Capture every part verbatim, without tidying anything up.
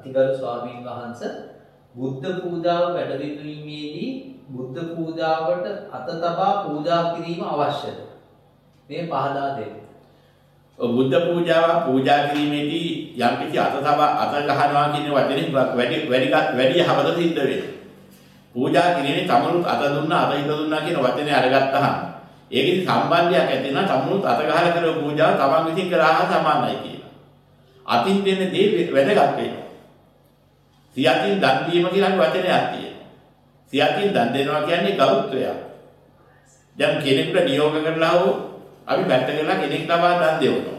අතිගරු ස්වාමීන් වහන්සේ බුද්ධ පූජාව වැඩවිඳීමේදී බුද්ධ පූජාවට අත තබා පූජා කිරීම අවශ්‍යද? මේ පහදා දෙන්න. බුද්ධ පූජාව පූජා කිරීමේදී යම් කිසි අත තබා අත ගහනවා කියන වචනේ වැඩි වැඩි වැඩි යහපත සිද්ධ වෙනවා. පූජා කිරීමේ තමනුත් අත දුන්නා අත හිත දුන්නා කියන වචනේ අරගත්තාම ඒකෙදි සම්බන්ධයක් ඇති වෙනවා. තමනුත් අත ගහලා කරපු පූජාව තමන් විසින් කරා සමානයි කියලා. අතින් දෙන දේ වැදගත් වෙනවා. සියතින් දන් දීම කියලා වචනයක් තියෙනවා. සියතින් දන් දෙනවා කියන්නේ ගෞරවයක්. දැන් කෙනෙකුට නියෝග කරලා හෝ අපි පැත්ත කරලා කෙනෙක් ලබා දන් දෙවනවා.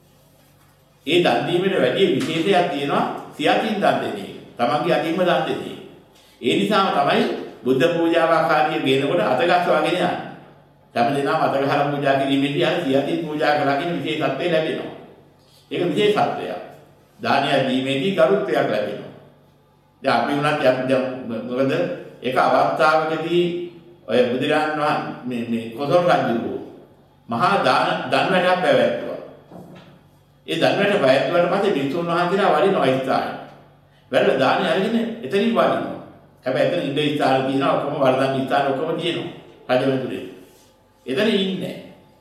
ඒ දන් දීමේ වැඩි විශේෂයක් තියෙනවා සියතින් දන් දෙන එක. තමන්ගේ අතින්ම දන් දෙන එක. ඒ නිසාම තමයි බුද්ධ පූජාව ආකාරයේ ගේනකොට අතගස්සවාගෙන යන්නේ. තම දෙනාම අත ගහලා පූජා කිරීමේදී අර සියතින් පූජා කළා කියන විශේෂත්වය ලැබෙනවා. ඒක විශේෂත්වයක්. දානය දීමේදී ගෞරවයක් ලැබෙනවා. දැන් අපි උනත් දැන් මොකද ඒක අවස්ථාවකදී ඔය බුදුරජාණන් වහන්සේ මේ මේ කොසල් රජු මහා දාන දන් වැඩක් පැවැත්වුවා. ඒ දන් වැඩ පැවැත්වුවාට පස්සේ විසුණු වහන්සේලා වඩිනවා ඉස්සරහට. වැඩලා දානි අරගෙන එතනින් වඩිනවා. හැබැයි එතන ඉඳ ඉස්සරහ තියෙනවා ඔක්කොම වර්ධන් ඉස්සරහ ඔක්කොම තියෙනවා. රජවතුනේ. එතන ඉන්නේ.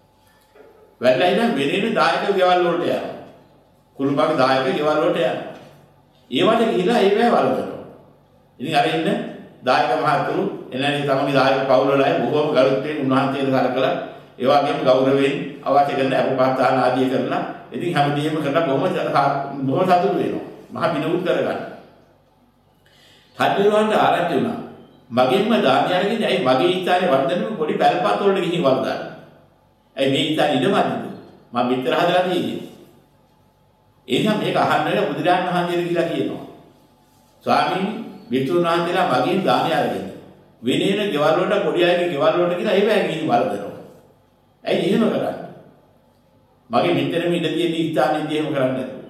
වැඩලා ඉඳන් වෙනින දායක ගෙවල් වලට යනවා. කුළුපග දායක ගෙවල් වලට යනවා. ඒවට ගිහිලා ඒ වේ වලදනවා. ඉතින් අර ඉන්න දායක මහතුරු එනනේ තමන්ගේ දායක පවුල වල අය බොහෝම ගරුත්වයෙන් උන්වහන්සේට සලකලා ඒ වගේම ගෞරවයෙන් අවශ්‍ය කරන අපපාතාන ආදී කරලා ඉතින් හැමදේම කරලා බොහොම බොහොම සතුටු වෙනවා. මහ බිනවුත් කරගන්න. හදිරුවන්ට ආරංචි වුණා. මගෙන්ම දානි අරගෙන ඇයි මගේ ඉස්තානේ වර්ධනෙම පොඩි පැල්පත් වලට ගිහින් වර්ධන. ඇයි මේ ඉස්තානේ ඉඩමදිද? මම මෙතර හදලා තියෙන්නේ. එහෙනම් මේක අහන්න වෙන බුදුරජාණන් වහන්සේට කියලා කියනවා. ස්වාමීනි විතුණු වහන්සේලා මගෙන් දානි අරගෙන වෙනේන ගෙවල් වලට පොඩි අයගේ ගෙවල් වලට කියලා ඒ වගේ ගිහින් වර්ධනවා. ඇයි එහෙම කරන්නේ? මගේ මෙතනම ඉඳ තියෙන ස්ථානෙදී එහෙම කරන්නේ නැතුව.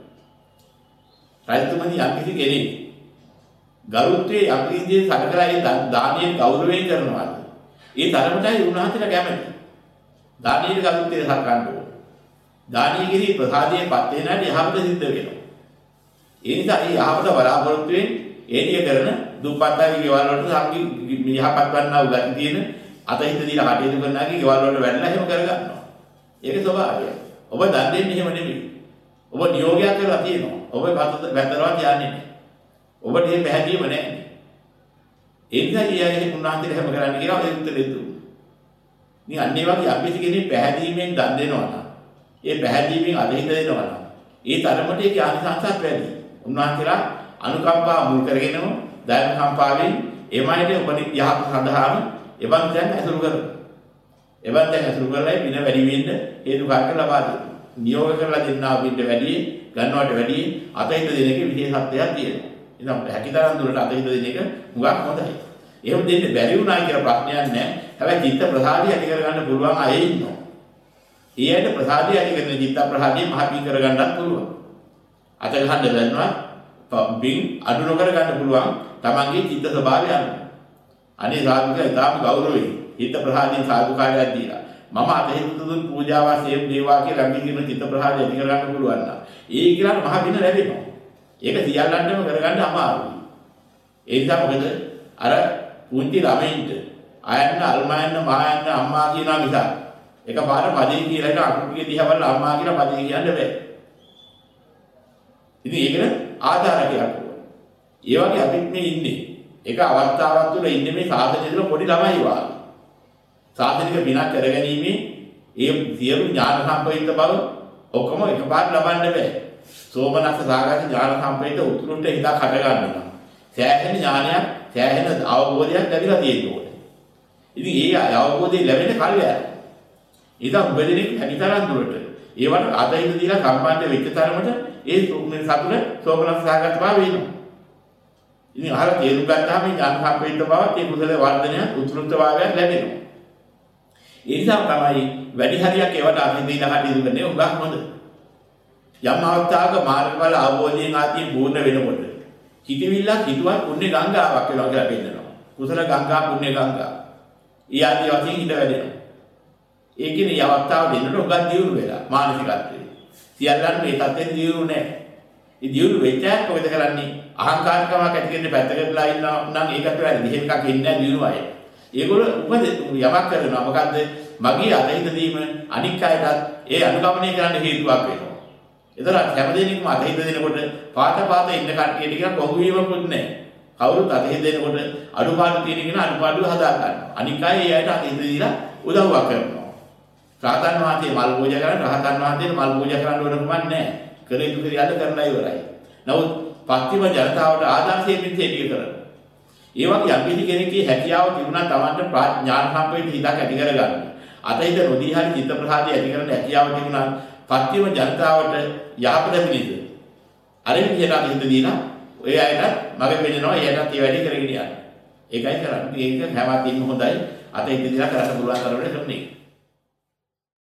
රාජතුමනි යම් කිසි කෙනෙක් ගරුත්වයේ යම් කිසි සැකකලා ඒ දානීය ගෞරවයෙන් කරනවා. ඒ තරමටයි උන්වහන්සේලා කැමති. දානීය ගරුත්වයේ සලකන්න ඕන. දානීය කිරි ප්‍රසාදයේ පත් වෙන හැටි යහපත සිද්ධ වෙනවා. ඒ නිසා ඒ යහපත බලාපොරොත්තු වෙන ඒනිය කරන දුප්පත්තාගේ ගෙවල් වලට සම්කි යහපත් වන්නා උගත් තියෙන අතහිත දීලා කටයුතු කරනාගේ ගෙවල් වලට වැඩලා එහෙම කරගන්නවා. ඒක ස්වභාවය. ඔබ දන් දෙන්නේ එහෙම නෙමෙයි. ඔබ නියෝගයක් කරලා තියෙනවා. ඔබ වැදනවා කියන්නේ නැහැ. ඔබට මේ පැහැදීම නැහැ. ඒ නිසා ඊයගේ උන්වහන්සේට හැම කරන්න කියලා ඒ උත්තරේ දුන්නා. ඉතින් අන්නේ වගේ අපි කෙනෙක් පැහැදීමෙන් දන් දෙනවා නම් ඒ පැහැදීමෙන් අතහිත දෙනවා නම් ඒ තරමට ඒක ආනිසංසත් වැඩි. උන්වහන්සේලා අනුකම්පාව මුල් කරගෙනම දයනුකම්පාවෙන් එමයිට උපනි යහපත සඳහාම එවන් දැන් ඇසුරු කරනවා. එවන් දැන් ඇසුරු කරලා පින වැඩි වෙන්න හේතු කාරක ලබා දෙනවා. නියෝග කරලා දෙන්නා පිට වැඩි ගන්නවට වැඩි අතහිත දෙන එකේ විශේෂත්වයක් තියෙනවා. ඉතින් හැකිතරම් දුරට අතහිත දෙන එක මුගක් හොඳයි. එහෙම දෙන්න බැරි වුණා කියලා ප්‍රශ්නයක් නැහැ. හැබැයි චිත්ත ප්‍රසාදිය ඇති කරගන්න පුළුවන් අය ඉන්නවා. ඊයට ප්‍රසාදිය ඇති කරන චිත්ත ප්‍රසාදිය මහපී කරගන්නත් පුළුවන්. අත ගහන්න දැනනවා බින් අඩු නොකර ගන්න පුළුවන් තමන්ගේ චිත්ත ස්වභාවය අනුව. අනේ සාධුක තාම ගෞරවයි. චිත්ත ප්‍රසාදිය සාධුකාරයක් දීලා මම අතහිත දුන් පූජාව සේව දේවා කියලා අපි කියන චිත්ත ප්‍රසාදිය ඇති කරගන්න පුළුවන් නම් ඒ කියලා මහ බින ලැබෙනවා. ඒක සියල්ලන්ටම කරගන්න අමාරුයි. ඒ නිසා මොකද අර පුංචි ළමයින්ට අයන්න අල්මයන්න මහයන්න අම්මා කියනවා මිසක් එකපාර පදේ කියලා එක අකුරුගේ දිහා බලලා අම්මා කියලා පදේ කියන්න බෑ. ඉතින් ඒකට ආධාරකයක් ඕන. ඒ වගේ අපිත් මේ ඉන්නේ එක අවස්ථාවක් තුළ ඉන්නේ මේ සාසනය තුළ පොඩි ළමයි වාගේ. සාසනික විනාශ කරගැනීමේ ඒ සියලු ඥාන සම්ප්‍රයුක්ත බව ඔක්කොම එකපාර ලබන්න බෑ. සෝමනස්ස සාගත ඥාන සම්ප්‍රයුක්ත උතුරුට හිතා කට ගන්නවා. සෑහෙන ඥානයක් සෑහෙන අවබෝධයක් ලැබිලා තියෙන්න ඕනේ. ඉතින් ඒ අවබෝධය ලැබෙන කල්යය. ඊට උපදිනේ හැකිතරම් දුරට ඒවට අතහිත දීලා සම්බන්ධ වෙච්ච තරමට ඒ මේ සතුට සෝමනස්ස සාගත බව වෙනවා. ඉතින් අහලා තේරුම් ගත්තාම මේ ඥාන සම්ප්‍රයුක්ත බවත් ඒ කුසල වර්ධනය උතුරුත්වභාවයක් ලැබෙනවා. ඒ නිසා තමයි වැඩි හරියක් ඒවට අතහිත දීලා කටයුතු කරන්නේ උගක් හොඳ. යම් අවස්ථාවක මාර්ගඵල අවබෝධයෙන් ආදී පූර්ණ වෙනකොට හිතවිල්ලක් හිතුවත් පුණ්‍ය ගංගාවක් වෙනවා කියලා පෙන්නනවා. කුසල ගංගා පුණ්‍ය ගංගා. ඊ ආදී වශයෙන් හිත වැඩෙනවා. ඒ කියන්නේ මේ අවස්ථාව දෙන්නට උගක් දියුණු වෙලා මානසිකත්වයේ. සියල්ලන් මේ තත්ත්වෙන් දියුණු නැහැ. ඒ දියුණු වෙච්ච අය මොකද කරන්නේ? අහංකාරකමක් ඇති කරගෙන පැත්තකටලා ඉන්නවා නම් ඒකට වැරදි. එහෙම එකක් ඉන්නේ නැහැ දියුණු අය. ඒගොල්ලෝ උපද යමක් කරනවා. මොකද්ද? මගේ අතහිත දීම අනික් අයටත් ඒ අනුගමනය කරන්න හේතුවක් වෙනවා. ඒතර හැමදේනින්ම අතහිත දෙනකොට පාත පාත ඉන්න කට්ටියට කියන කොහොම වීමකුත් නැහැ. කවුරුත් අතහිත දෙනකොට අඩුපාඩු තියෙන කෙනා අඩුපාඩු හදා ගන්නවා. අනික් අය ඒ අයට අතහිත දීලා උදව්වක් කරනවා. රහතන් වහන්සේ මල් පූජා කරන රහතන් වහන්සේට මල් පූජා කරන්න ඕන කමක් නැහැ. කර යුතු ක්‍රියාද කරලා ඉවරයි. නමුත් පස්තිම ජනතාවට ආදර්ශයෙන් මෙතේ කරනවා. ඒ වගේ යම් කිසි කෙනෙක්ගේ හැකියාව තිබුණා Tamanට ඥාන සම්ප්‍රේත හිතක් ඇති කරගන්න. අතහිත නොදී හරි චිත්ත ප්‍රසාදය ඇති කරන්න හැකියාව තිබුණා පස්තිම ජනතාවට යහපත පිණිස. අර විදිහට අතහිත දීලා ඔය අයට මගේ පෙන්නනවා එයාටත් ඒ වැඩේ කරගෙන යන්න. ඒකයි කරන්නේ. ඒක හැමතිස්සෙම හොඳයි. අතහිත දීලා කරන්න පුළුවන් තරමට කරන්නේ.